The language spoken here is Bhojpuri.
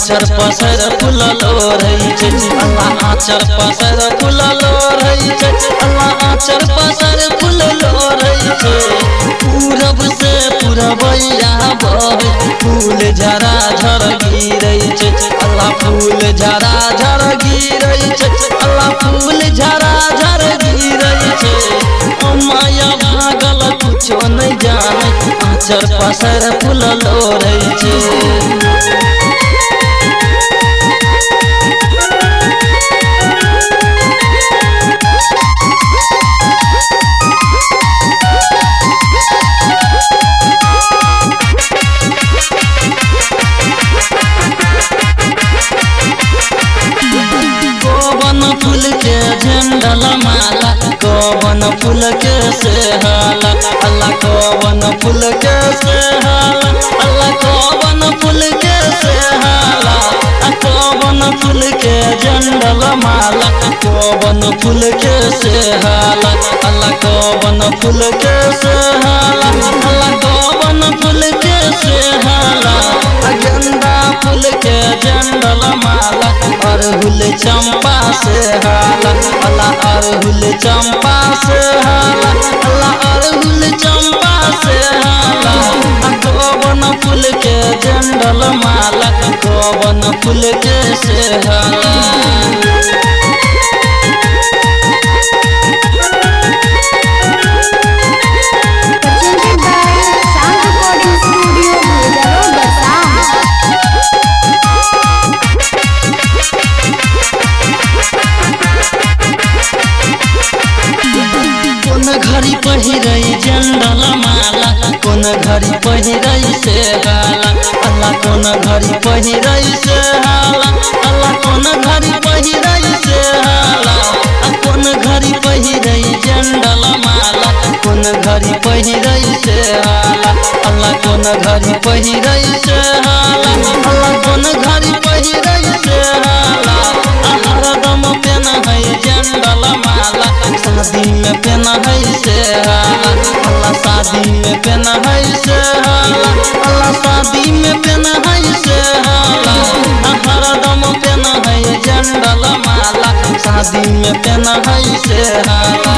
आचर पसर फुललो रही छे अल्लाह आचर पसर फुललो रही छे अल्लाह आचर पसर फुललो रही छे पूरब से पूरबैया बहे फूल झरा झर गिरै छे अल्लाह फूल झरा झर गिरै छे अल्लाह फूल झरा झर गिरै छे माया भागल कुछो नहीं जाने आचर पसर फुललो रही छे फूल के झंडल माला कौन फूल के से हाला अल्लाह कौन फूल के से हाला अल्लाह कौन फूल के से हाला कौन फूल के झंडल माला कौन फूल के से हाला अल्लाह कौन फूल के से हाला अल्लाह कौन फूल के से हाला गेंदा फूल के झंडल माला अरहुल चंपा से हाला अल्लाह अरहुल चंपा से हाला अल्लाह अरहुल चंपा से हाला कौन फूल के झंडल माला कौन फूल के से हाला घड़ी पहिरई झंडल माला कौन घड़ी पहिरई से हाला अल्लाह कौन घड़ी पहिरई से हाला अल्लाह कौन घड़ी पहिरई से हाला कौन घड़ी पहिरई झंडल माला कौन घड़ी पहिरई से हाला अल्लाह कौन घड़ी पहिरई से हाला अल्लाह कौन घड़ी पहिरई से हाला हरदम पेन है झंडल माला शादी में पेन है से हाला अल्लाह शादी में पेन है से हाला अल्लाह शादी में पेन है से हाला हरदम पेन है झंडल माला शादी में पेन है से हाला